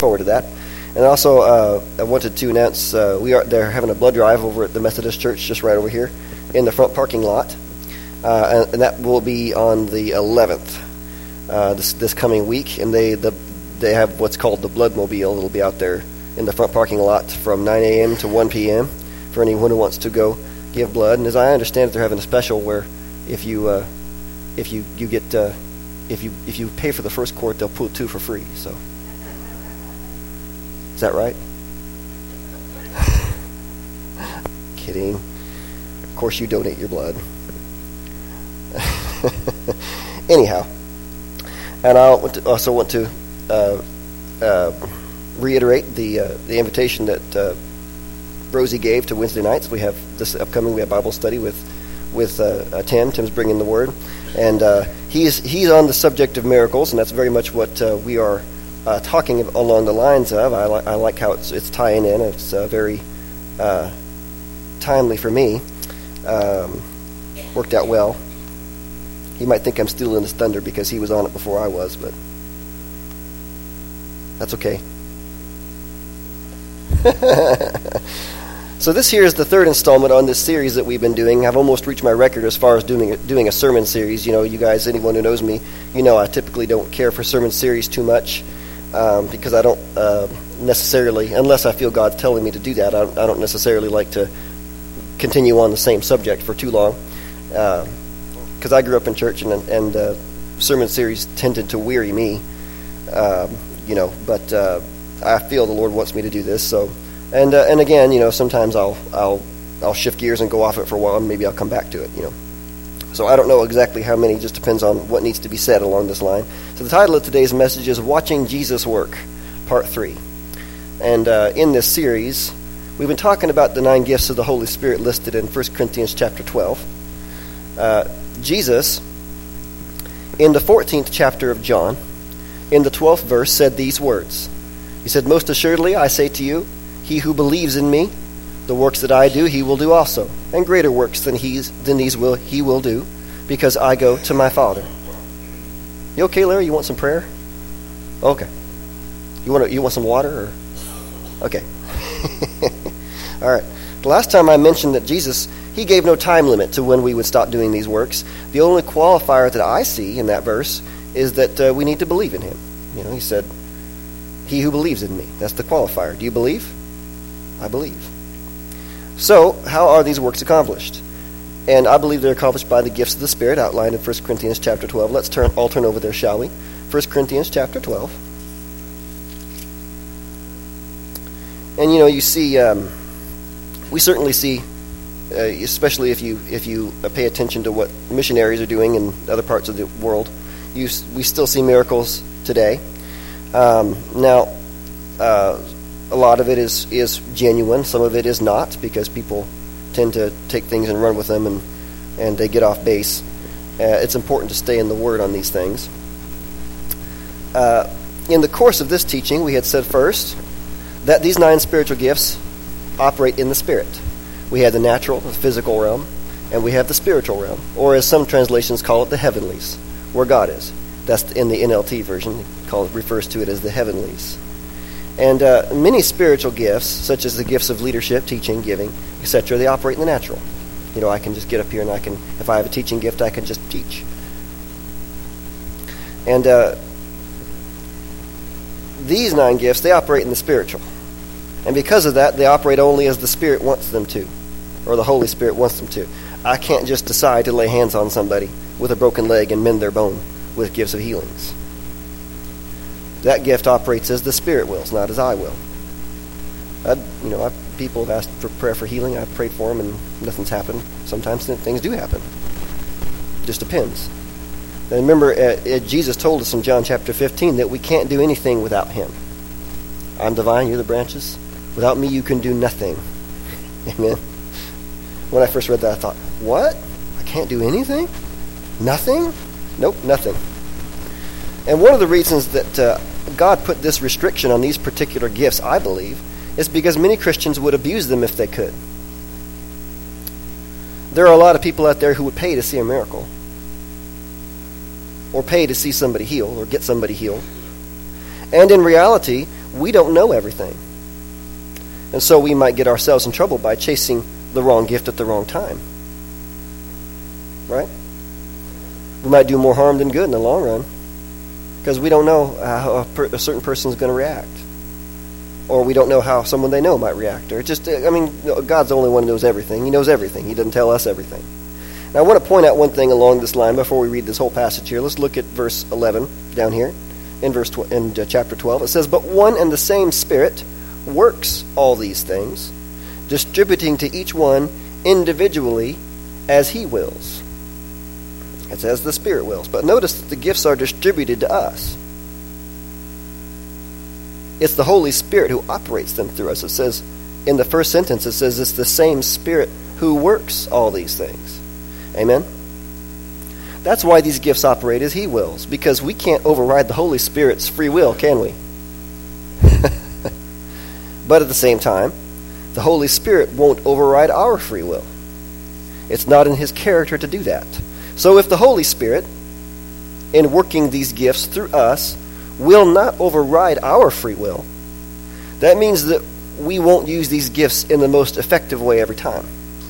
forward to that. And also, I wanted to announce they're having a blood drive over at the Methodist Church just right over here in the front parking lot, and that will be on the 11th this coming week. And they have what's called the Blood Mobile. It'll be out there in the front parking lot from 9 a.m. to 1 p.m. for anyone who wants to go give blood. And as I understand it, they're having a special where if you pay for the first quart, they'll put 2 for free. So. Is that right? Kidding. Of course you donate your blood. Anyhow, and I also want to reiterate the invitation that Rosie gave to Wednesday nights. We have Bible study with Tim. Tim's bringing the word, and he's on the subject of miracles, and that's very much what we are talking along the lines of. I like how it's tying in. It's very timely for me. Worked out well. You might think I'm stealing his thunder because he was on it before I was, but that's okay. So this here is the third installment on this series that we've been doing. I've almost reached my record as far as doing a sermon series. You know, you guys, anyone who knows me, you know I typically don't care for sermon series too much. Because I don't necessarily, unless I feel God's telling me to do that, I don't necessarily like to continue on the same subject for too long. Because I grew up in church, and sermon series tended to weary me, but I feel the Lord wants me to do this. So, and again, sometimes I'll shift gears and go off it for a while, and maybe I'll come back to it, So I don't know exactly how many, just depends on what needs to be said along this line. So the title of today's message is Watching Jesus Work, Part 3. And in this series, we've been talking about the 9 gifts of the Holy Spirit listed in 1 Corinthians chapter 12. Jesus, in the 14th chapter of John, in the 12th verse, said these words. He said, "Most assuredly, I say to you, he who believes in me, the works that I do, he will do also, and greater works than these he will do, because I go to my Father." You okay, Larry? You want some prayer? Okay. You want some water? Or? Okay. All right. The last time I mentioned that Jesus, he gave no time limit to when we would stop doing these works. The only qualifier that I see in that verse is that we need to believe in him. He said, "He who believes in me." That's the qualifier. Do you believe? I believe. So, how are these works accomplished? And I believe they're accomplished by the gifts of the Spirit outlined in 1 Corinthians chapter 12. Let's all turn over there, shall we? 1 Corinthians chapter 12. And you see, we certainly see, especially if you pay attention to what missionaries are doing in other parts of the world, we still see miracles today. Now, a lot of it is genuine. Some of it is not, because people tend to take things and run with them, and they get off base. It's important to stay in the Word on these things. In the course of this teaching, we had said first that these 9 spiritual gifts operate in the Spirit. We have the natural, the physical realm, and we have the spiritual realm, or as some translations call it, the heavenlies, where God is. That's in the NLT version. It refers to it as the heavenlies. And many spiritual gifts, such as the gifts of leadership, teaching, giving, etc., they operate in the natural. I can just get up here and if I have a teaching gift, I can just teach. And these 9 gifts, they operate in the spiritual. And because of that, they operate only as the Spirit wants them to, or the Holy Spirit wants them to. I can't just decide to lay hands on somebody with a broken leg and mend their bone with gifts of healings. That gift operates as the Spirit wills, not as I will. People have asked for prayer for healing. I've prayed for them, and nothing's happened. Sometimes things do happen. Just depends. And remember, Jesus told us in John chapter 15 that we can't do anything without him. I'm the vine, you're the branches. Without me, you can do nothing. Amen. When I first read that, I thought, what? I can't do anything? Nothing? Nope, nothing. And one of the reasons that God put this restriction on these particular gifts, I believe, is because many Christians would abuse them if they could. There are a lot of people out there who would pay to see a miracle, or pay to see somebody healed, or get somebody healed. And in reality, we don't know everything. And so we might get ourselves in trouble by chasing the wrong gift at the wrong time. Right? We might do more harm than good in the long run because we don't know how a certain person is going to react. Or we don't know how someone they know might react. Or just, God's the only one who knows everything. He knows everything. He doesn't tell us everything. Now, I want to point out one thing along this line before we read this whole passage here. Let's look at verse 11 down here in chapter 12. It says, "But one and the same Spirit works all these things, distributing to each one individually as he wills." It says the Spirit wills. But notice that the gifts are distributed to us. It's the Holy Spirit who operates them through us. It says, in the first sentence, it says it's the same Spirit who works all these things. Amen? That's why these gifts operate as he wills, because we can't override the Holy Spirit's free will, can we? But at the same time, the Holy Spirit won't override our free will. It's not in his character to do that. So if the Holy Spirit, in working these gifts through us, will not override our free will, that means that we won't use these gifts in the most effective way every time.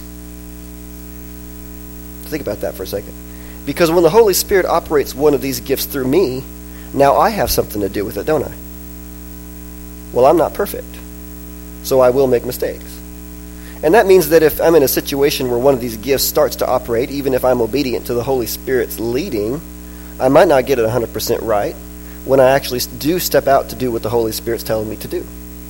Think about that for a second. Because when the Holy Spirit operates one of these gifts through me, now I have something to do with it, don't I? Well, I'm not perfect, so I will make mistakes. And that means that if I'm in a situation where one of these gifts starts to operate, even if I'm obedient to the Holy Spirit's leading, I might not get it 100% right when I actually do step out to do what the Holy Spirit's telling me to do.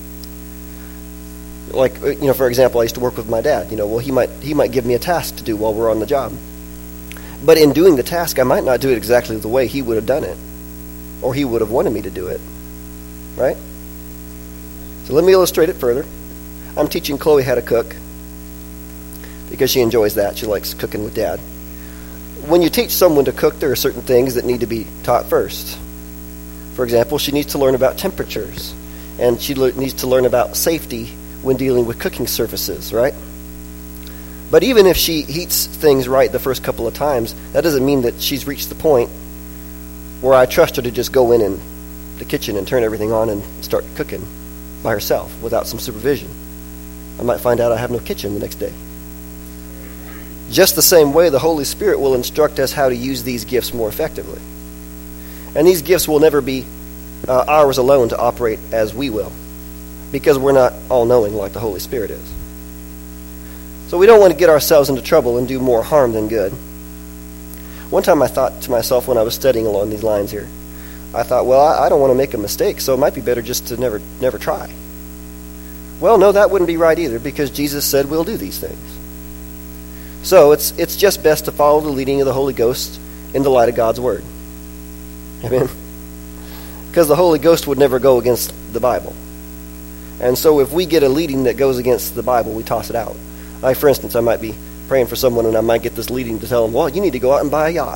Like, for example, I used to work with my dad. He might give me a task to do while we're on the job. But in doing the task, I might not do it exactly the way he would have done it, or he would have wanted me to do it. Right? So let me illustrate it further. I'm teaching Chloe how to cook because she enjoys that. She likes cooking with Dad. When you teach someone to cook, there are certain things that need to be taught first. For example, she needs to learn about temperatures, and she needs to learn about safety when dealing with cooking surfaces, right? But even if she heats things right the first couple of times, that doesn't mean that she's reached the point where I trust her to just go in the kitchen and turn everything on and start cooking by herself without some supervision. I might find out I have no kitchen the next day. Just the same way, the Holy Spirit will instruct us how to use these gifts more effectively. And these gifts will never be ours alone to operate as we will, because we're not all-knowing like the Holy Spirit is. So we don't want to get ourselves into trouble and do more harm than good. One time I thought to myself when I was studying along these lines here, I thought, well, I don't want to make a mistake, so it might be better just to never try. Well, no, that wouldn't be right either, because Jesus said we'll do these things. So it's just best to follow the leading of the Holy Ghost in the light of God's Word. Amen? Because the Holy Ghost would never go against the Bible. And so if we get a leading that goes against the Bible, we toss it out. Like, for instance, I might be praying for someone and I might get this leading to tell them, well, you need to go out and buy a yacht.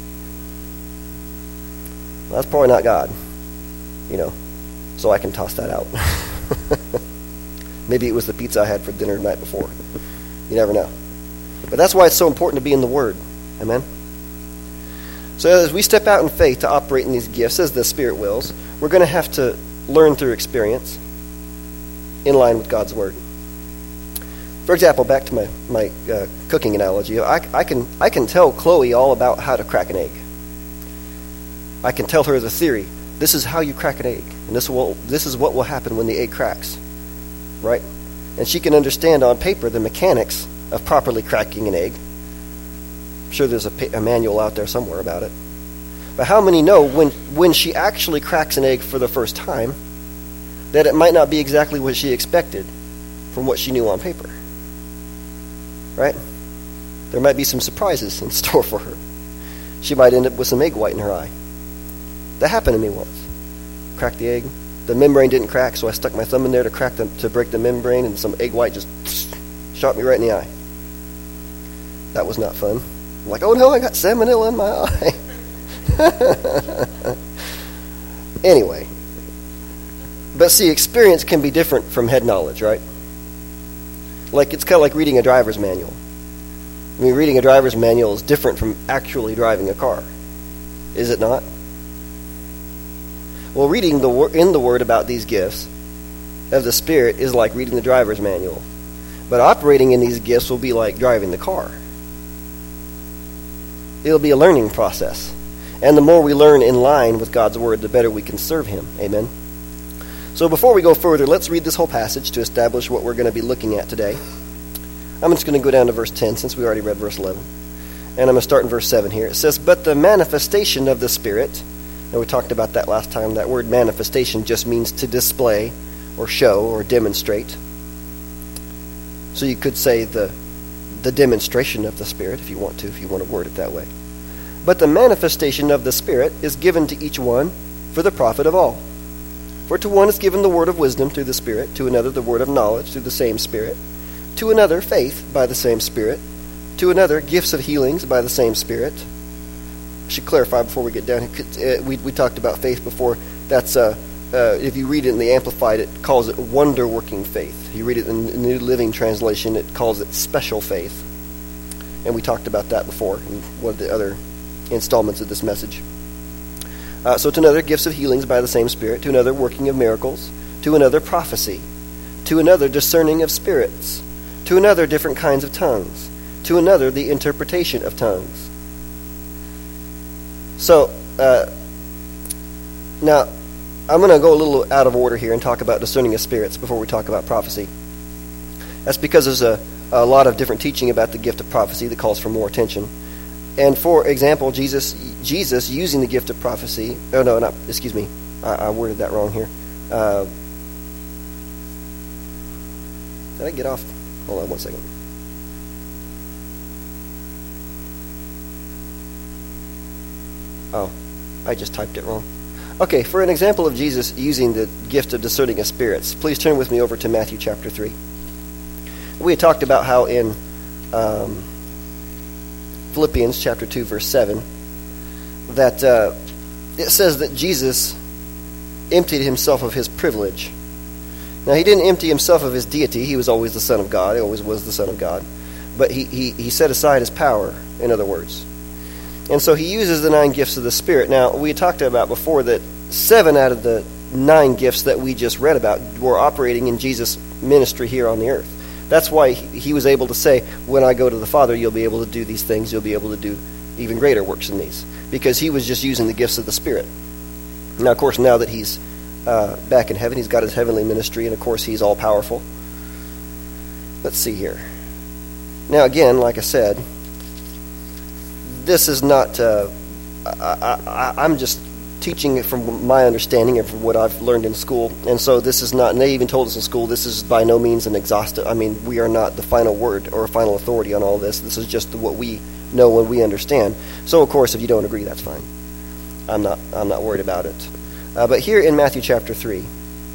Well, that's probably not God, so I can toss that out. Maybe it was the pizza I had for dinner the night before. You never know. But that's why it's so important to be in the Word. Amen? So as we step out in faith to operate in these gifts, as the Spirit wills, we're going to have to learn through experience in line with God's Word. For example, back to my cooking analogy, I can tell Chloe all about how to crack an egg. I can tell her the theory. This is how you crack an egg, and this is what will happen when the egg cracks, right? And she can understand on paper the mechanics of properly cracking an egg. I'm sure there's a manual out there somewhere about it. But how many know when she actually cracks an egg for the first time that it might not be exactly what she expected from what she knew on paper? Right? There might be some surprises in store for her. She might end up with some egg white in her eye. That happened to me once. Cracked the egg. The membrane didn't crack, so I stuck my thumb in there to break the membrane, and some egg white just shot me right in the eye. That was not fun. I'm like, oh no, I got salmonella in my eye. Anyway. But see, experience can be different from head knowledge, right? Like, it's kind of like reading a driver's manual. I mean, reading a driver's manual is different from actually driving a car. Is it not? Well, reading in the Word about these gifts of the Spirit is like reading the driver's manual. But operating in these gifts will be like driving the car. It'll be a learning process. And the more we learn in line with God's Word, the better we can serve Him. Amen? So before we go further, let's read this whole passage to establish what we're going to be looking at today. I'm just going to go down to verse 10 since we already read verse 11. And I'm going to start in verse 7 here. It says, "But the manifestation of the Spirit," and we talked about that last time. That word manifestation just means to display or show or demonstrate. So you could say the demonstration of the Spirit if you want to word it that way. "But the manifestation of the Spirit is given to each one for the profit of all. For to one is given the word of wisdom through the Spirit, to another the word of knowledge through the same Spirit, to another faith by the same Spirit, to another gifts of healings by the same Spirit." I should clarify before we get down. We talked about faith before. That's if you read it in the Amplified, it calls it wonder-working faith. If you read it in the New Living Translation, it calls it special faith. And we talked about that before in one of the other installments of this message. So to another, gifts of healings by the same Spirit, to another, working of miracles, to another, prophecy, to another, discerning of spirits, to another, different kinds of tongues, to another, the interpretation of tongues. So, now, I'm going to go a little out of order here and talk about discerning of spirits before we talk about prophecy. That's because there's a lot of different teaching about the gift of prophecy that calls for more attention. And for example, Jesus using the gift of prophecy, I worded that wrong here. Did I get off? Hold on one second. Oh, I just typed it wrong. Okay, for an example of Jesus using the gift of discerning of spirits, please turn with me over to Matthew chapter 3. We had talked about how in Philippians chapter 2, verse 7, that it says that Jesus emptied himself of his privilege. Now, he didn't empty himself of his deity. He was always the Son of God. He always was the Son of God. But he set aside his power, in other words. And so he uses the 9 gifts of the Spirit. Now, we talked about before that 7 out of the 9 gifts that we just read about were operating in Jesus' ministry here on the earth. That's why he was able to say, when I go to the Father, you'll be able to do these things. You'll be able to do even greater works than these. Because he was just using the gifts of the Spirit. Now, of course, now that he's back in heaven, he's got his heavenly ministry, and of course, he's all-powerful. Let's see here. Now, again, like I said, this is not... I'm just teaching it from my understanding and from what I've learned in school. And so this is not, and they even told us in school, this is by no means an exhaustive, we are not the final word or a final authority on all this. This is just what we know and we understand. So of course, if you don't agree, that's fine. I'm not worried about it. But here in Matthew chapter 3,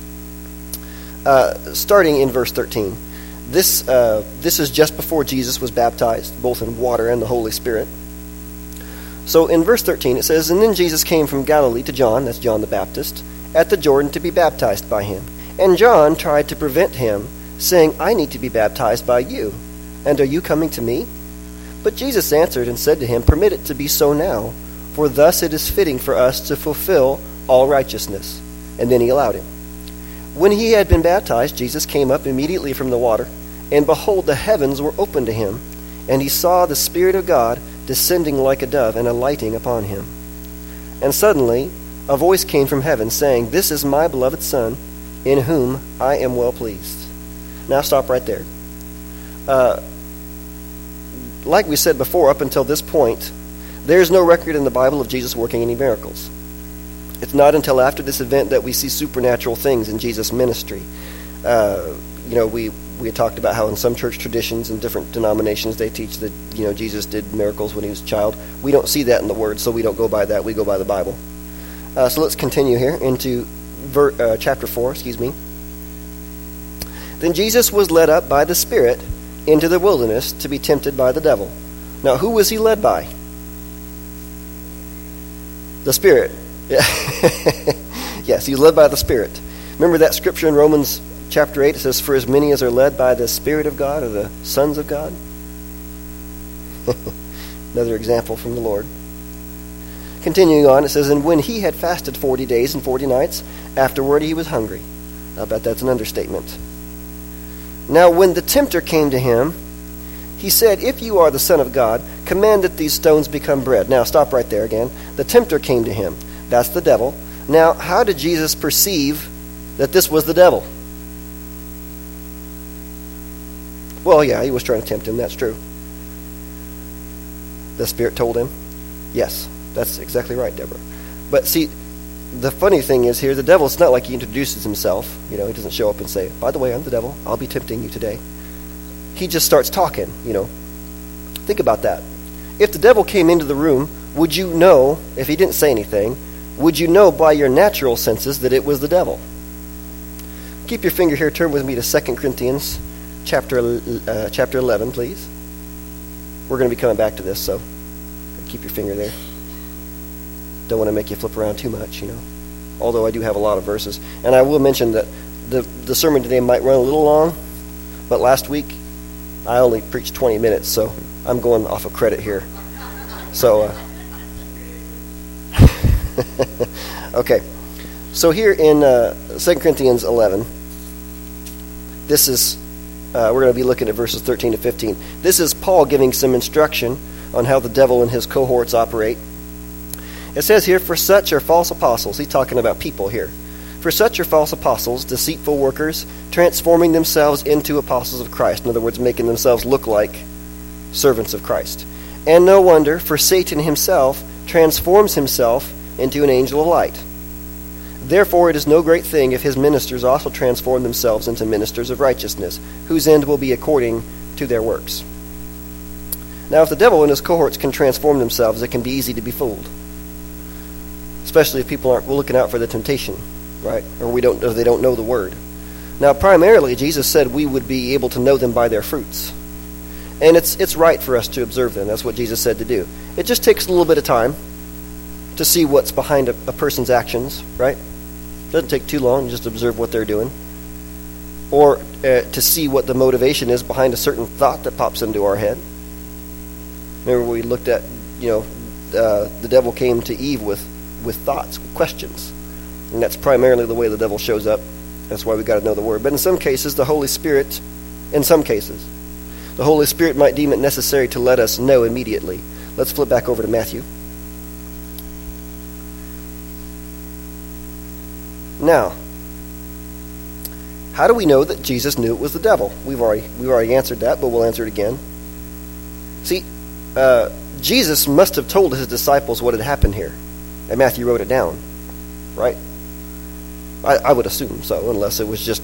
starting in verse 13, this is just before Jesus was baptized, both in water and the Holy Spirit. So in verse 13 it says, "And then Jesus came from Galilee to John," that's John the Baptist, "at the Jordan to be baptized by him. And John tried to prevent him, saying, 'I need to be baptized by you, and are you coming to me?' But Jesus answered and said to him, 'Permit it to be so now, for thus it is fitting for us to fulfill all righteousness.' And then he allowed him. When he had been baptized, Jesus came up immediately from the water, and behold, the heavens were opened to him, and he saw the Spirit of God descending like a dove and alighting upon him. And suddenly a voice came from heaven, saying, 'This is my beloved Son, in whom I am well pleased.'" Now stop right there. Like we said before, up until this point, there's no record in the Bible of Jesus working any miracles. It's not until after this event that we see supernatural things in Jesus' ministry. We had talked about how in some church traditions and different denominations they teach that Jesus did miracles when he was a child. We don't see that in the Word, so we don't go by that. We go by the Bible. So let's continue here into chapter 4. "Then Jesus was led up by the Spirit into the wilderness to be tempted by the devil." Now, who was he led by? The Spirit. Yeah. Yes, he was led by the Spirit. Remember that scripture in Romans chapter 8, it says, "For as many as are led by the Spirit of God are the sons of God." Another example from the Lord. Continuing on, it says, and when he had fasted 40 days and 40 nights, afterward he was hungry. I bet that's an understatement. Now when the tempter came to him, he said, if you are the Son of God, command that these stones become bread. Now stop right there again. The tempter came to him. That's the devil. Now, how did Jesus perceive that this was the devil? Well, yeah, he was trying to tempt him. That's true. The Spirit told him. Yes, that's exactly right, Deborah. But see, the funny thing is here, the devil, it's not like he introduces himself. He doesn't show up and say, by the way, I'm the devil. I'll be tempting you today. He just starts talking, Think about that. If the devil came into the room, would you know, if he didn't say anything, would you know by your natural senses that it was the devil? Keep your finger here. Turn with me to 2 Corinthians chapter 11, please. We're going to be coming back to this, so keep your finger there. Don't want to make you flip around too much, Although I do have a lot of verses. And I will mention that the sermon today might run a little long, but last week I only preached 20 minutes, so I'm going off of credit here. So, okay. So here in 2 Corinthians 11, this is, we're going to be looking at verses 13 to 15. This is Paul giving some instruction on how the devil and his cohorts operate. It says here, for such are false apostles. He's talking about people here. For such are false apostles, deceitful workers, transforming themselves into apostles of Christ. In other words, making themselves look like servants of Christ. And no wonder, for Satan himself transforms himself into an angel of light. Therefore it is no great thing if his ministers also transform themselves into ministers of righteousness, whose end will be according to their works. Now if the devil and his cohorts can transform themselves, it can be easy to be fooled. Especially if people aren't looking out for the temptation, right? Or they don't know the word. Now primarily Jesus said we would be able to know them by their fruits. And it's right for us to observe them. That's what Jesus said to do. It just takes a little bit of time to see what's behind a person's actions, right? It doesn't take too long to just observe what they're doing. Or to see what the motivation is behind a certain thought that pops into our head. Remember we looked at, the devil came to Eve with thoughts, with questions. And that's primarily the way the devil shows up. That's why we got to know the word. But in some cases, the Holy Spirit might deem it necessary to let us know immediately. Let's flip back over to Matthew. Now, how do we know that Jesus knew it was the devil? We've already answered that, but we'll answer it again. See, Jesus must have told his disciples what had happened here. And Matthew wrote it down, right? I would assume so, unless it was just,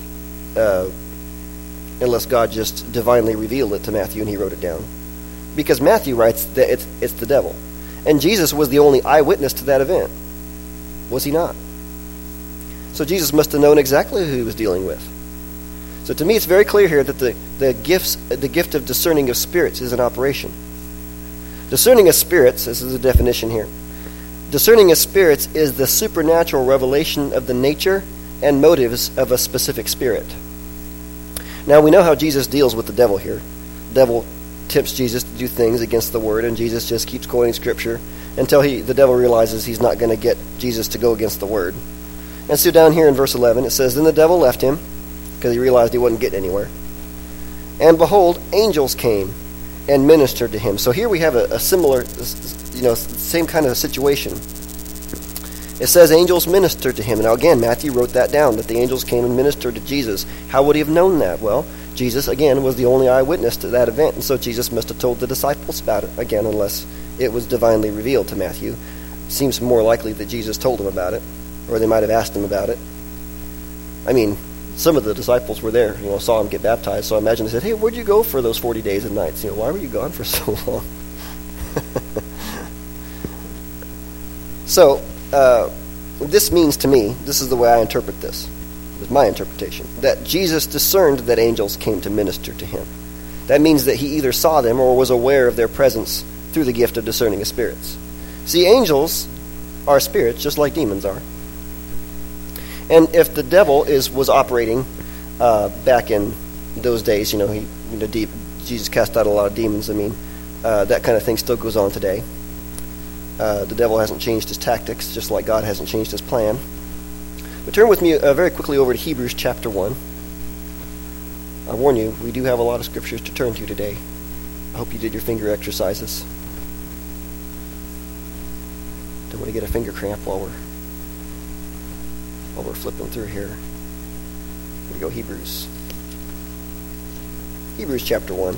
unless God just divinely revealed it to Matthew and he wrote it down. Because Matthew writes that it's the devil. And Jesus was the only eyewitness to that event. Was he not? So Jesus must have known exactly who he was dealing with. So to me it's very clear here that the gift of discerning of spirits is in operation. Discerning of spirits, this is a definition here. Discerning of spirits is the supernatural revelation of the nature and motives of a specific spirit. Now we know how Jesus deals with the devil here. The devil tempts Jesus to do things against the word, and Jesus just keeps quoting scripture until the devil realizes he's not going to get Jesus to go against the word. And so down here in verse 11 it says, then the devil left him, because he realized he wasn't getting anywhere. And behold, angels came and ministered to him. So here we have a similar, same kind of situation. It says angels ministered to him. Now again, Matthew wrote that down, that the angels came and ministered to Jesus. How would he have known that? Well, Jesus, again, was the only eyewitness to that event, and so Jesus must have told the disciples about it, again, unless it was divinely revealed to Matthew. It seems more likely that Jesus told them about it, or they might have asked him about it. I mean, some of the disciples were there, saw him get baptized, so I imagine they said, hey, where'd you go for those 40 days and nights? Why were you gone for so long? So, this means to me, this is the way I interpret this, is my interpretation, that Jesus discerned that angels came to minister to him. That means that he either saw them or was aware of their presence through the gift of discerning of spirits. See, angels are spirits just like demons are. And if the devil was operating back in those days, Jesus cast out a lot of demons. I mean, that kind of thing still goes on today. The devil hasn't changed his tactics, just like God hasn't changed his plan. But turn with me very quickly over to Hebrews chapter 1. I warn you, we do have a lot of scriptures to turn to today. I hope you did your finger exercises. Don't want to get a finger cramp while we're flipping through here. Here we go, Hebrews. Hebrews chapter 1.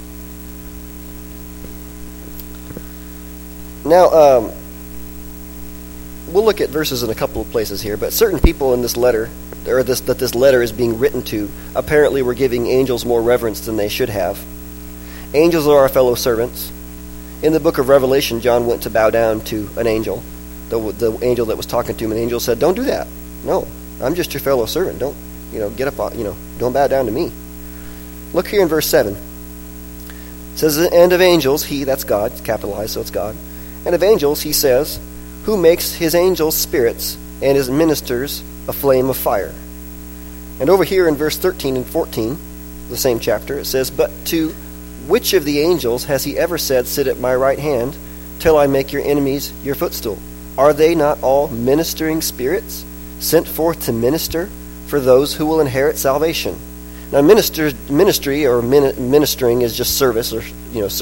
Now, we'll look at verses in a couple of places here, but certain people in this letter, or this letter is being written to, apparently were giving angels more reverence than they should have. Angels are our fellow servants. In the book of Revelation, John went to bow down to an angel, the angel that was talking to him. An angel said, "Don't do that. No, I'm just your fellow servant. Don't, get up, don't bow down to me." Look here in verse 7. It says, "And of angels, he," that's God, it's capitalized, so it's God. "And of angels, he says, who makes his angels spirits and his ministers a flame of fire." And over here in verse 13 and 14, the same chapter, it says, "But to which of the angels has he ever said, 'Sit at my right hand, till I make your enemies your footstool'? Are they not all ministering spirits, sent forth to minister for those who will inherit salvation?" Now, ministry or ministering is just service, or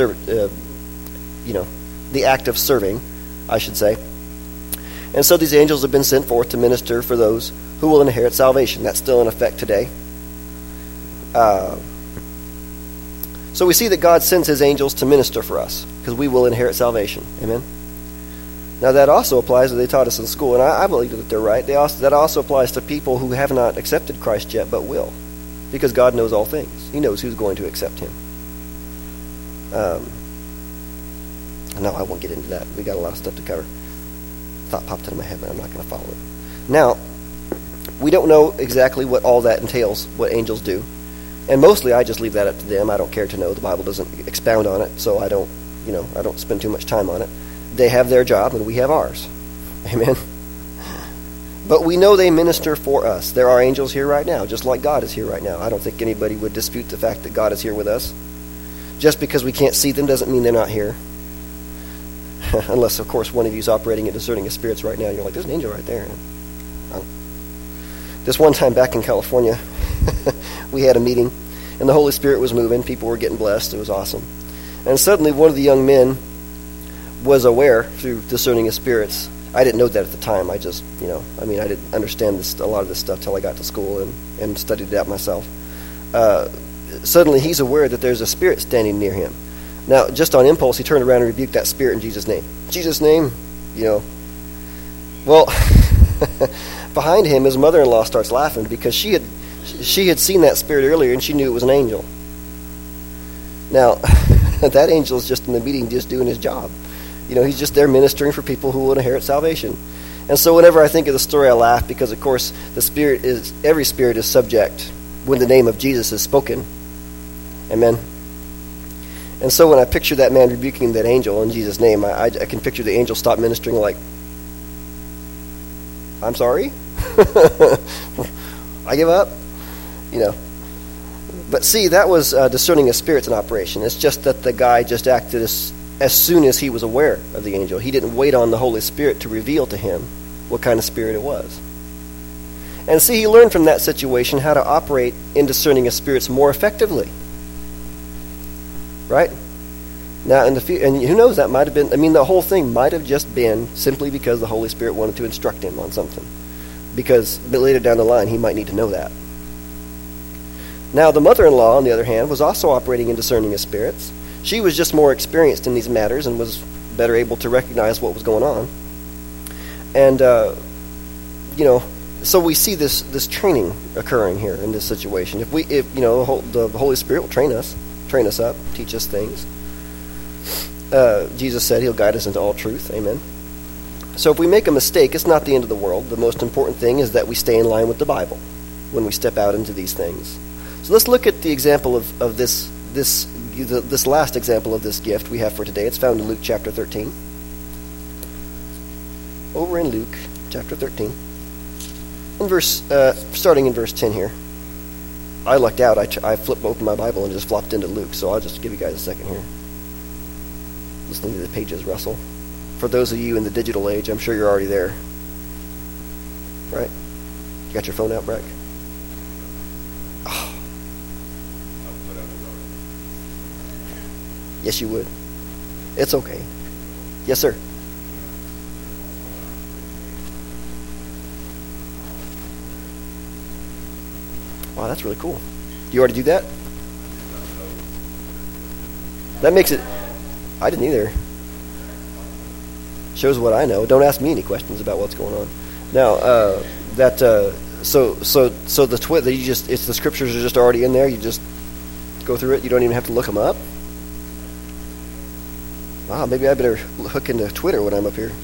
the act of serving, I should say. And so these angels have been sent forth to minister for those who will inherit salvation. That's still in effect today. So we see that God sends his angels to minister for us, because we will inherit salvation. Amen? Now that also applies, they taught us in school, and I believe that they're right. That also applies to people who have not accepted Christ yet, but will. Because God knows all things. He knows who's going to accept him. No, I won't get into that. We got a lot of stuff to cover. Thought popped into my head, but I'm not going to follow it. Now, we don't know exactly what all that entails, what angels do. And mostly I just leave that up to them. I don't care to know. The Bible doesn't expound on it, so I don't spend too much time on it. They have their job, and we have ours. Amen? But we know they minister for us. There are angels here right now, just like God is here right now. I don't think anybody would dispute the fact that God is here with us. Just because we can't see them doesn't mean they're not here. Unless, of course, one of you is operating and discerning of spirits right now. You're like, there's an angel right there. This one time back in California, we had a meeting, and the Holy Spirit was moving. People were getting blessed. It was awesome. And suddenly, one of the young men was aware through discerning of spirits. I didn't know that at the time. I just, I didn't understand a lot of this stuff till I got to school and studied it out myself. Suddenly, he's aware that there's a spirit standing near him. Now, just on impulse, he turned around and rebuked that spirit in Jesus' name. Jesus' name, Well, behind him, his mother-in-law starts laughing because she had seen that spirit earlier and she knew it was an angel. Now, that angel is just in the meeting just doing his job. He's just there ministering for people who will inherit salvation. And so whenever I think of the story, I laugh because, of course, every spirit is subject when the name of Jesus is spoken. Amen. And so when I picture that man rebuking that angel in Jesus' name, I can picture the angel stop ministering like, "I'm sorry? I give up?" But see, that was discerning of spirits in operation. It's just that the guy just acted as soon as he was aware of the angel. He didn't wait on the Holy Spirit to reveal to him what kind of spirit it was. And see, he learned from that situation how to operate in discerning of spirits more effectively. Right? Now, and who knows, that might have been, the whole thing might have just been simply because the Holy Spirit wanted to instruct him on something. Because later down the line, he might need to know that. Now, the mother-in-law, on the other hand, was also operating in discerning of spirits. She was just more experienced in these matters and was better able to recognize what was going on. And, so we see this training occurring here in this situation. If the Holy Spirit will train us up, teach us things. Jesus said he'll guide us into all truth. Amen. So if we make a mistake, it's not the end of the world. The most important thing is that we stay in line with the Bible when we step out into these things. So let's look at the example of this last example of this gift we have for today. It's found in Luke chapter 13. Over in Luke chapter 13. Starting in verse 10 here. I lucked out. I flipped open my Bible and just flopped into Luke, so I'll just give you guys a second here. Listening to the pages rustle. For those of you in the digital age, I'm sure you're already there. Right? You got your phone out, Breck? Oh. Yes, you would. It's okay. Yes, sir. Wow, that's really cool. Do you already do that? That makes it... I didn't either. Shows what I know. Don't ask me any questions about what's going on. Now, so the it's the scriptures are just already in there. You just go through it. You don't even have to look them up. Wow, maybe I better hook into Twitter when I'm up here.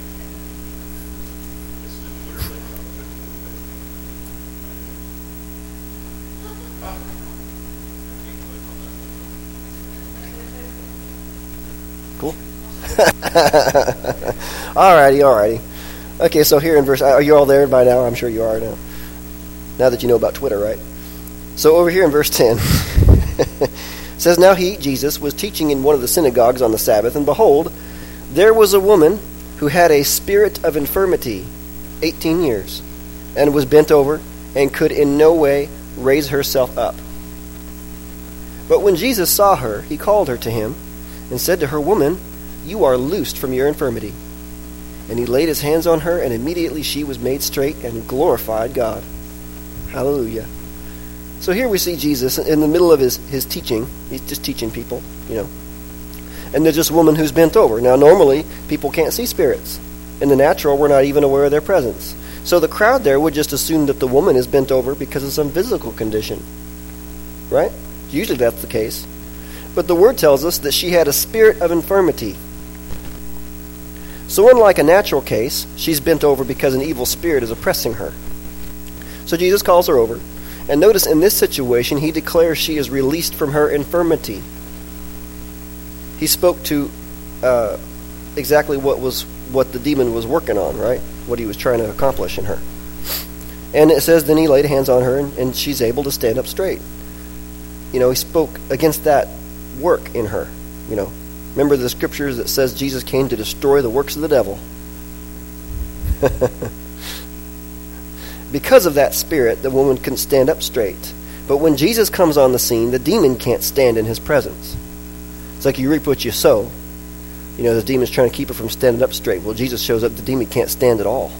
Cool. Alrighty. Okay, so here in verse... Are you all there by now? I'm sure you are now. Now that you know about Twitter, right? So over here in verse 10... It says, Now he, Jesus, was teaching in one of the synagogues on the Sabbath, and behold, there was a woman who had a spirit of infirmity 18 years, and was bent over, and could in no way raise herself up. But when Jesus saw her, he called her to him, and said to her, Woman, you are loosed from your infirmity. And he laid his hands on her, and immediately she was made straight, and glorified God. Hallelujah. So here we see Jesus in the middle of his teaching. He's just teaching people, And there's this woman who's bent over. Now, normally, people can't see spirits. In the natural, we're not even aware of their presence. So the crowd there would just assume that the woman is bent over because of some physical condition. Right? Usually that's the case. But the word tells us that she had a spirit of infirmity. So unlike a natural case, she's bent over because an evil spirit is oppressing her. So Jesus calls her over. And notice in this situation, he declares she is released from her infirmity. He spoke to exactly what the demon was working on, right? What he was trying to accomplish in her. And it says, then he laid hands on her, and she's able to stand up straight. He spoke against that work in her. Remember the scriptures that says Jesus came to destroy the works of the devil. Because of that spirit, the woman couldn't stand up straight. But when Jesus comes on the scene, the demon can't stand in his presence. It's like you reap what you sow. The demon's trying to keep her from standing up straight. Well, Jesus shows up, the demon can't stand at all.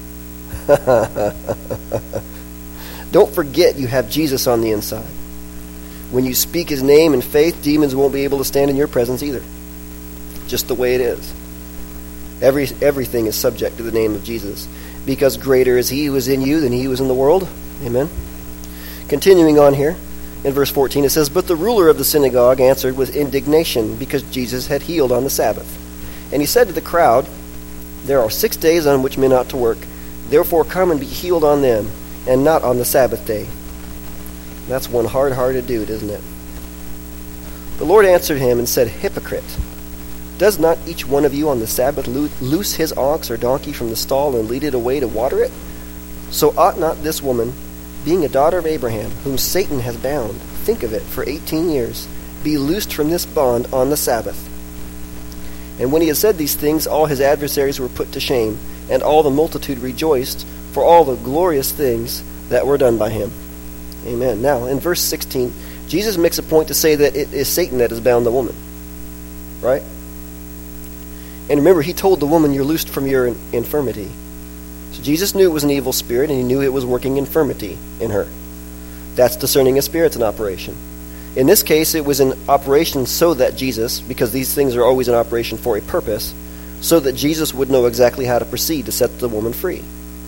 Don't forget you have Jesus on the inside. When you speak his name in faith, demons won't be able to stand in your presence either. Just the way it is. Everything is subject to the name of Jesus. Because greater is he who is in you than he who is in the world. Amen. Continuing on here, in verse 14, it says, But the ruler of the synagogue answered with indignation, because Jesus had healed on the Sabbath. And he said to the crowd, There are 6 days on which men ought to work. Therefore come and be healed on them, and not on the Sabbath day. That's one hard-hearted dude, isn't it? The Lord answered him and said, Hypocrite! Does not each one of you on the Sabbath loose his ox or donkey from the stall and lead it away to water it? So ought not this woman, being a daughter of Abraham, whom Satan has bound, think of it, for 18 years, be loosed from this bond on the Sabbath? And when he had said these things, all his adversaries were put to shame, and all the multitude rejoiced for all the glorious things that were done by him. Amen. Now, in verse 16, Jesus makes a point to say that it is Satan that has bound the woman. Right? And remember, he told the woman, you're loosed from your infirmity. So Jesus knew it was an evil spirit, and he knew it was working infirmity in her. That's discerning a spirit's in operation. In this case, it was in operation so that Jesus, because these things are always in operation for a purpose, so that Jesus would know exactly how to proceed to set the woman free.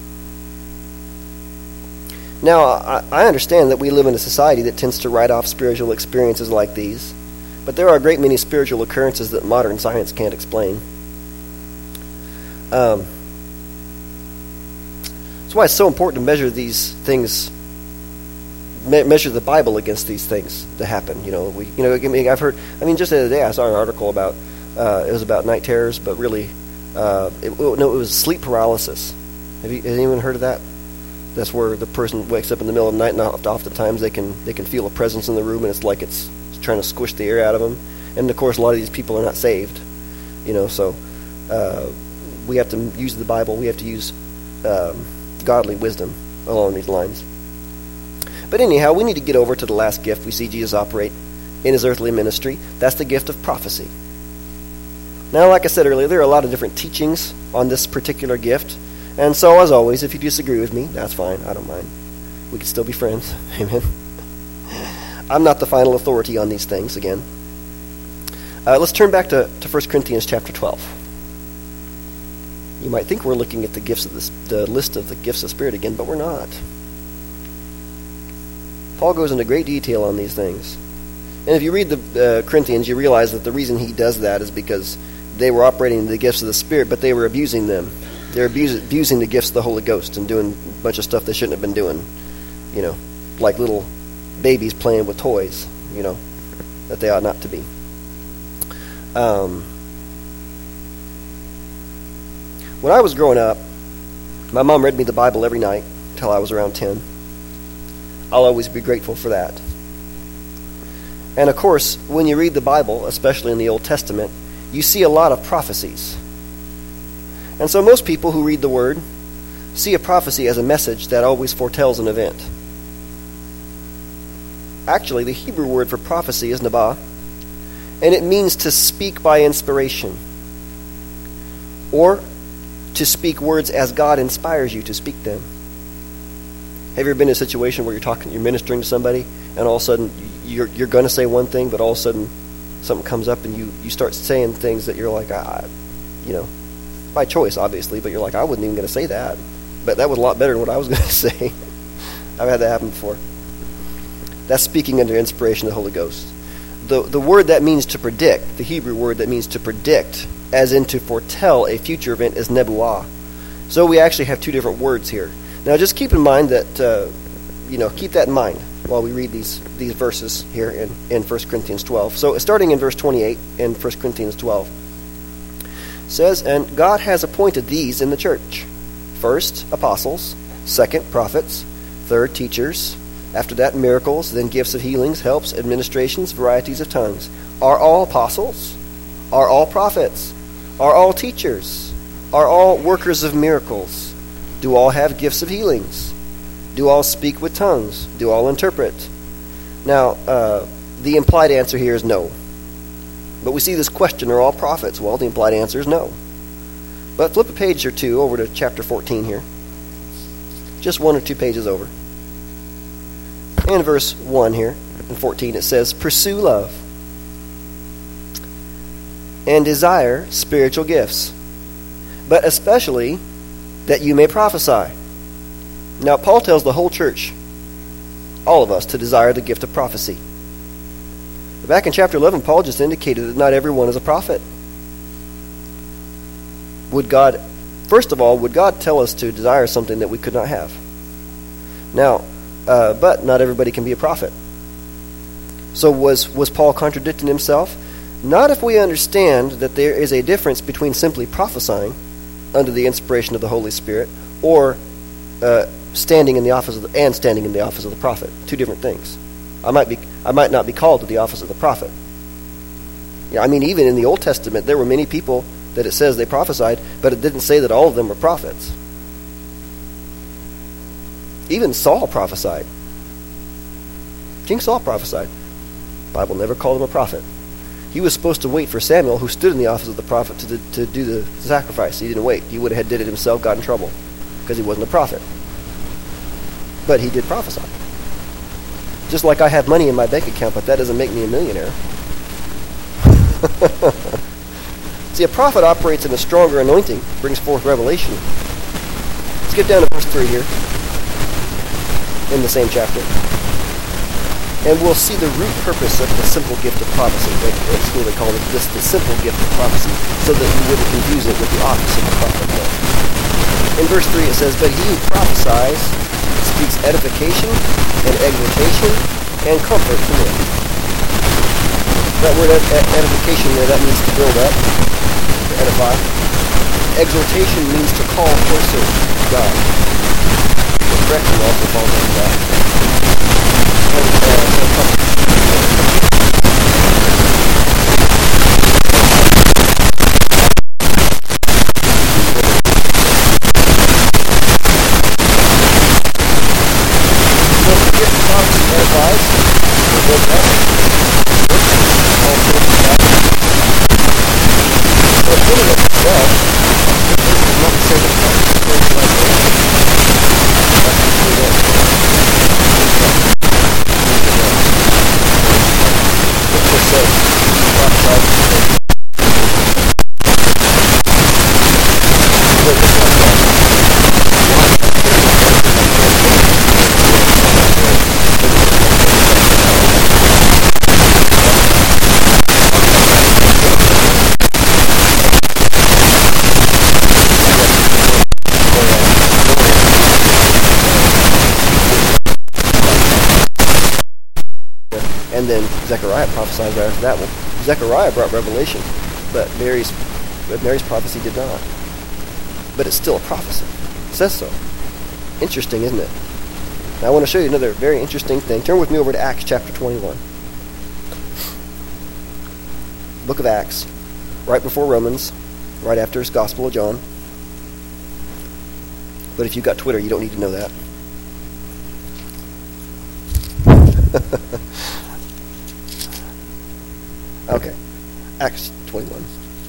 Now, I understand that we live in a society that tends to write off spiritual experiences like these, but there are a great many spiritual occurrences that modern science can't explain. That's why it's so important to measure these things, measure the Bible against these things that happen. I've heard. Just the other day I saw an article about it was about night terrors, but really, it was sleep paralysis. Has anyone heard of that? That's where the person wakes up in the middle of the night, and oftentimes they can feel a presence in the room, and it's like it's trying to squish the air out of them. And of course, a lot of these people are not saved, so. we have to use the Bible. We have to use godly wisdom along these lines. But anyhow, we need to get over to the last gift we see Jesus operate in his earthly ministry. That's the gift of prophecy. Now, like I said earlier, there are a lot of different teachings on this particular gift. And so, as always, if you disagree with me, that's fine. I don't mind. We can still be friends. Amen. I'm not the final authority on these things again. Let's turn back to 1 Corinthians chapter 12. You might think we're looking at the list of the gifts of the Spirit again, but we're not. Paul goes into great detail on these things. And if you read the Corinthians, you realize that the reason he does that is because they were operating the gifts of the Spirit, but they were abusing them. They're abusing the gifts of the Holy Ghost and doing a bunch of stuff they shouldn't have been doing. You know, like little babies playing with toys, you know, that they ought not to be. When I was growing up, my mom read me the Bible every night until I was around 10. I'll always be grateful for that. And of course, when you read the Bible, especially in the Old Testament, you see a lot of prophecies. And so most people who read the Word see a prophecy as a message that always foretells an event. Actually, the Hebrew word for prophecy is nabah, and it means to speak by inspiration, or to speak words as God inspires you to speak them. Have you ever been in a situation where you're ministering to somebody, and all of a sudden you're going to say one thing, but all of a sudden something comes up and you start saying things that you're like, you know, by choice obviously, but you're like, I wasn't even going to say that, but that was a lot better than what I was going to say. I've had that happen before. That's speaking under inspiration of the Holy Ghost. The word that means to predict, the Hebrew word that means to predict, as in to foretell a future event, is nebuah. So we actually have two different words here. Now just keep in mind that, keep that in mind while we read these verses here in 1 Corinthians 12. So starting in verse 28 in 1 Corinthians 12, says, "And God has appointed these in the church. First, apostles. Second, prophets. Third, teachers. After that, miracles. Then gifts of healings, helps, administrations, varieties of tongues. Are all apostles? Are all prophets? Are all teachers? Are all workers of miracles? Do all have gifts of healings? Do all speak with tongues? Do all interpret?" Now, the implied answer here is no. But we see this question, are all prophets? Well, the implied answer is no. But flip a page or two over to chapter 14 here. Just one or two pages over. In verse 1 here, in 14, it says, "Pursue love and desire spiritual gifts, but especially that you may prophesy." Now, Paul tells the whole church, all of us, to desire the gift of prophecy. Back in chapter 11, Paul just indicated that not everyone is a prophet. First of all, would God tell us to desire something that we could not have? Now, but not everybody can be a prophet. So was Paul contradicting himself? Not if we understand that there is a difference between simply prophesying under the inspiration of the Holy Spirit or standing in the office of the prophet. Two different things. I might not be called to the office of the prophet. Yeah, I mean, even in the Old Testament, there were many people that it says they prophesied, but it didn't say that all of them were prophets. Even Saul prophesied. King Saul prophesied. The Bible never called him a prophet. He was supposed to wait for Samuel, who stood in the office of the prophet, to do the sacrifice. He didn't wait. He would have did it himself, got in trouble, because he wasn't a prophet. But he did prophesy. Just like I have money in my bank account, but that doesn't make me a millionaire. See, a prophet operates in a stronger anointing, brings forth revelation. Skip down to verse 3 here, in the same chapter. And we'll see the root purpose of the simple gift of prophecy. At school they call it the simple gift of prophecy, so that you wouldn't confuse it with the office of the prophet. In verse 3 it says, "But he who prophesies speaks edification and exhortation and comfort to men." That word edification there, that means to build up, to edify. Exhortation means to call closer to God. Correction also calls on God. And then Zechariah prophesied right after that one. Zechariah brought revelation, but Mary's prophecy did not. But it's still a prophecy. It says so. Interesting, isn't it? Now I want to show you another very interesting thing. Turn with me over to Acts chapter 21. Book of Acts, right before Romans, right after his Gospel of John. But if you've got Twitter, you don't need to know that. Okay, Acts 21.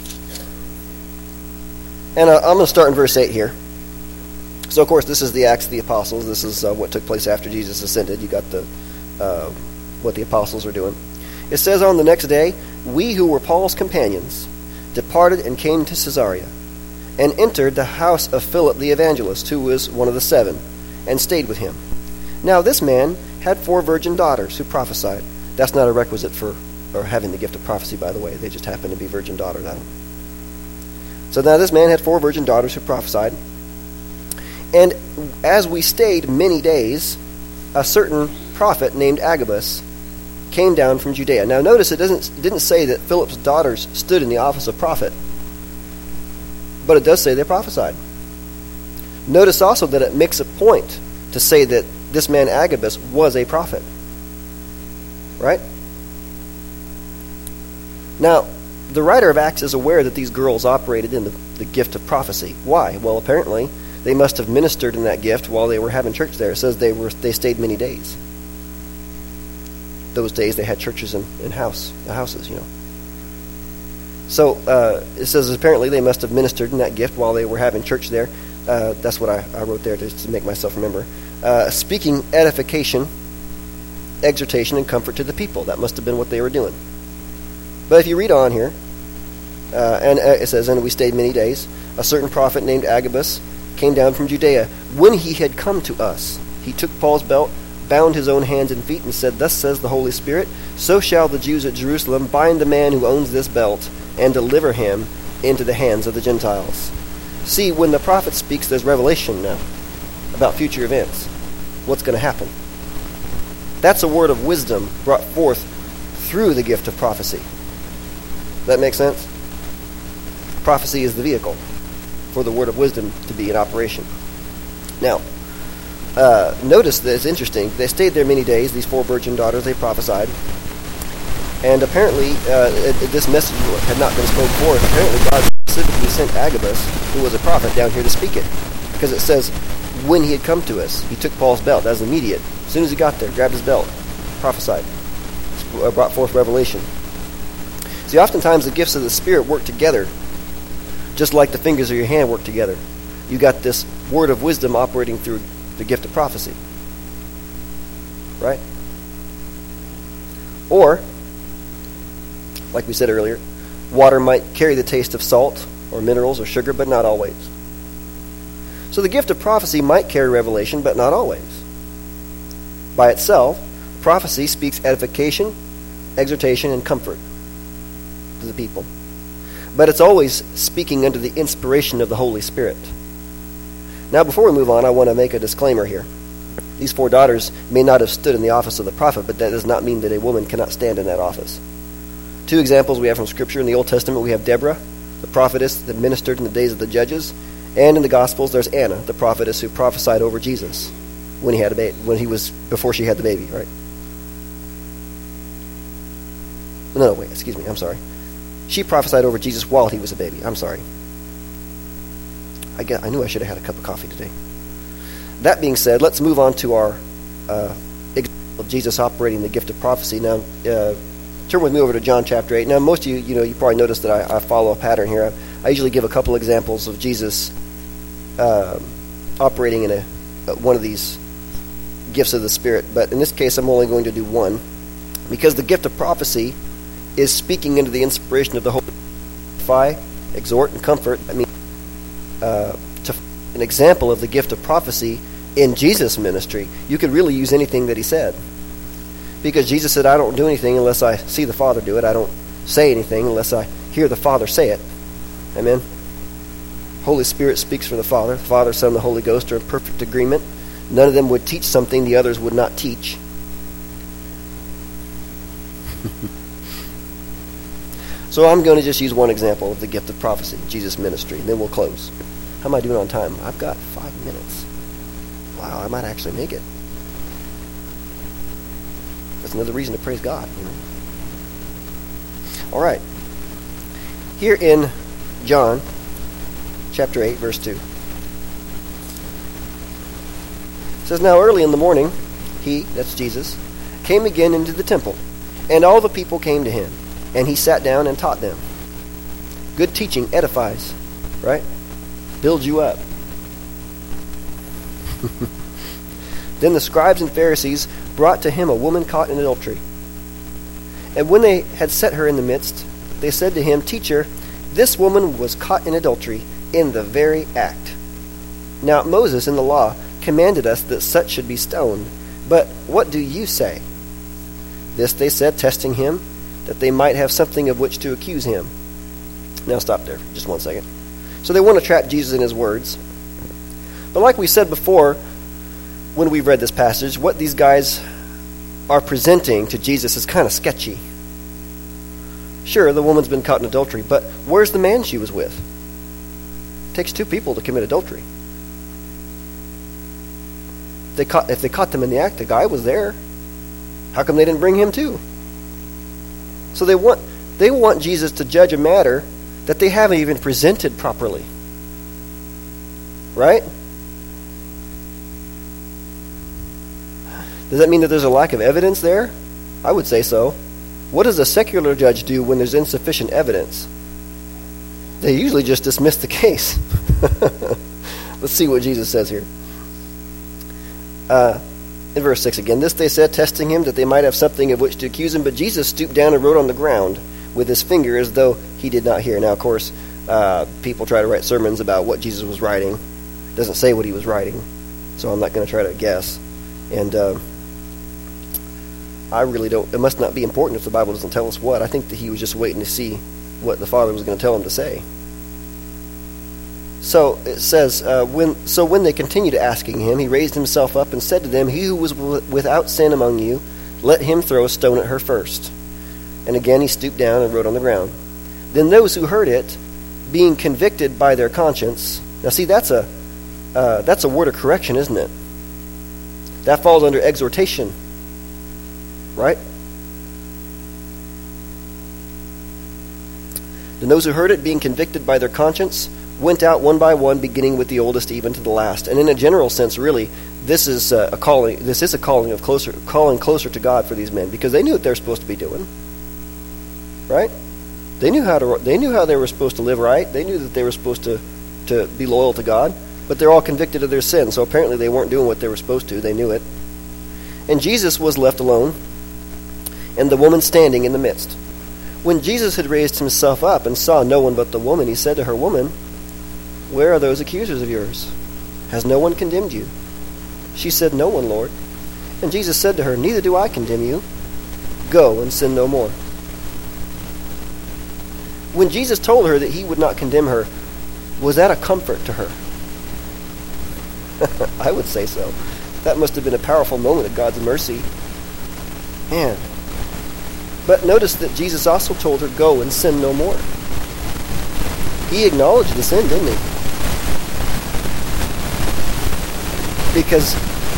And I'm going to start in verse 8 here. So, of course, this is the Acts of the Apostles. This is what took place after Jesus ascended. You got the what the apostles are doing. It says, on the next day, we who were Paul's companions departed and came to Caesarea, and entered the house of Philip the evangelist, who was one of the 7, and stayed with him. Now this man had 4 virgin daughters who prophesied. That's not a requisite for having the gift of prophecy, by the way. They just happen to be virgin daughters. So now this man had 4 virgin daughters who prophesied. And as we stayed many days, a certain prophet named Agabus came down from Judea. Now notice it didn't say that Philip's daughters stood in the office of prophet, but it does say they prophesied. Notice also that it makes a point to say that this man Agabus was a prophet. Right? Now, the writer of Acts is aware that these girls operated in the gift of prophecy. Why? Well, apparently they must have ministered in that gift while they were having church there. It says they stayed many days. Those days they had churches and houses, So it says apparently they must have ministered in that gift while they were having church there. That's what I wrote there just to make myself remember. Speaking edification, exhortation, and comfort to the people. That must have been what they were doing. But if you read on here, and it says, and we stayed many days, a certain prophet named Agabus came down from Judea. When he had come to us, he took Paul's belt, bound his own hands and feet, and said, thus says the Holy Spirit, so shall the Jews at Jerusalem bind the man who owns this belt and deliver him into the hands of the Gentiles. See, when the prophet speaks, there's revelation now about future events. What's going to happen? That's a word of wisdom brought forth through the gift of prophecy. That makes sense? Prophecy is the vehicle for the word of wisdom to be in operation. Now, notice that it's interesting. They stayed there many days. These 4 virgin daughters, they prophesied. And apparently, this message had not been spoken forth. Apparently, God specifically sent Agabus, who was a prophet, down here to speak it. Because it says, when he had come to us, he took Paul's belt. That was immediate. As soon as he got there, grabbed his belt, prophesied, brought forth revelation. See, oftentimes the gifts of the Spirit work together, just like the fingers of your hand work together. You got this word of wisdom operating through the gift of prophecy. Right? Or, like we said earlier, water might carry the taste of salt or minerals or sugar, but not always. So the gift of prophecy might carry revelation, but not always. By itself, prophecy speaks edification, exhortation, and comfort to the people. But it's always speaking under the inspiration of the Holy Spirit. Now, before we move on, I want to make a disclaimer here. These 4 daughters may not have stood in the office of the prophet, but that does not mean that a woman cannot stand in that office. 2 examples we have from Scripture. In the Old Testament, we have Deborah, the prophetess that ministered in the days of the judges. And in the Gospels, there's Anna, the prophetess who prophesied over Jesus when he had a baby, before she had the baby, right? No, wait, excuse me, I'm sorry. She prophesied over Jesus while he was a baby. I'm sorry. I knew I should have had a cup of coffee today. That being said, let's move on to our example of Jesus operating the gift of prophecy. Now, turn with me over to John chapter 8. Now, most of you, you probably noticed that I follow a pattern here. I usually give a couple examples of Jesus operating in one of these gifts of the Spirit. But in this case, I'm only going to do one, because the gift of prophecy is speaking into the inspiration of the Holy Spirit, exhort, and comfort. I mean, an example of the gift of prophecy in Jesus' ministry, you could really use anything that he said. Because Jesus said, I don't do anything unless I see the Father do it. I don't say anything unless I hear the Father say it. Amen? Holy Spirit speaks for the Father. The Father, Son, and the Holy Ghost are in perfect agreement. None of them would teach something the others would not teach. So I'm going to just use one example of the gift of prophecy, Jesus' ministry, and then we'll close. How am I doing on time? I've got 5 minutes. Wow, I might actually make it. That's another reason to praise God. All right. Here in John chapter 8, verse 2. It says, "Now early in the morning, he," that's Jesus, "came again into the temple, and all the people came to him, and he sat down and taught them." Good teaching edifies, right? Builds you up. Then the scribes and Pharisees brought to him a woman caught in adultery. And when they had set her in the midst, they said to him, "Teacher, this woman was caught in adultery in the very act. Now Moses in the law commanded us that such should be stoned. But what do you say?" This they said, testing him, that they might have something of which to accuse him. Now stop there, just 1 second. So they want to trap Jesus in his words. But like we said before, when we read this passage, what these guys are presenting to Jesus is kind of sketchy. Sure, the woman's been caught in adultery, but where's the man she was with? It takes 2 people to commit adultery. If they caught them in the act, the guy was there. How come they didn't bring him too? So they want Jesus to judge a matter that they haven't even presented properly. Right? Does that mean that there's a lack of evidence there? I would say so. What does a secular judge do when there's insufficient evidence? They usually just dismiss the case. Let's see what Jesus says here. In verse 6 again, "This they said, testing him, that they might have something of which to accuse him. But Jesus stooped down and wrote on the ground with his finger as though he did not hear." Now, of course, people try to write sermons about what Jesus was writing. It doesn't say what he was writing, so I'm not going to try to guess. And I really don't. It must not be important if the Bible doesn't tell us what. I think that he was just waiting to see what the Father was going to tell him to say. So it says, when they continued asking him, he raised himself up and said to them, "He who was without sin among you, let him throw a stone at her first." And again he stooped down and wrote on the ground. Then those who heard it, being convicted by their conscience. Now see, that's a word of correction, isn't it? That falls under exhortation, right? Then those who heard it, being convicted by their conscience, went out one by one, beginning with the oldest even to the last. And in a general sense, really, this is a calling. This is a calling closer to God for these men, because they knew what they're supposed to be doing, right? They knew how they were supposed to live right. They knew that they were supposed to be loyal to God, but they're all convicted of their sin. So apparently they weren't doing what they were supposed to. They knew it. And Jesus was left alone, and the woman standing in the midst. When Jesus had raised himself up and saw no one but the woman, he said to her, "Woman, where are those accusers of yours? Has no one condemned you?" She said, "No one, Lord." And Jesus said to her, "Neither do I condemn you. Go and sin no more." When Jesus told her that he would not condemn her, was that a comfort to her? I would say so. That must have been a powerful moment of God's mercy. Man. But notice that Jesus also told her, "Go and sin no more." He acknowledged the sin, didn't he? Because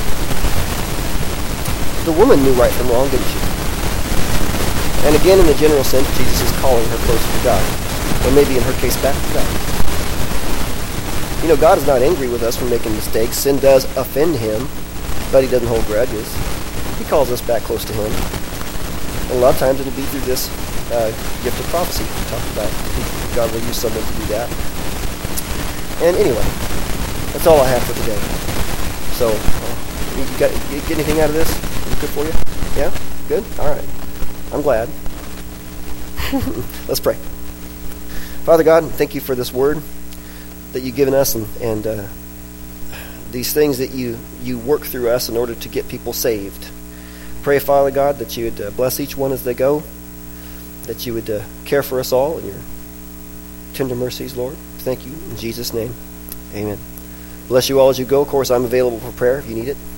the woman knew right from wrong, didn't she? And again, in the general sense, Jesus is calling her closer to God. Or maybe in her case, back to God. You know, God is not angry with us for making mistakes. Sin does offend him, but he doesn't hold grudges. He calls us back close to him. And a lot of times it'll be through this gift of prophecy we talked about. God will use someone to do that. And anyway, that's all I have for today. So, you get anything out of this? Is it good for you? Yeah? Good? All right. I'm glad. Let's pray. Father God, thank you for this word that you've given us, and these things that you work through us in order to get people saved. Pray, Father God, that you would bless each one as they go, that you would care for us all in your tender mercies, Lord. Thank you. In Jesus' name, amen. Bless you all as you go. Of course, I'm available for prayer if you need it.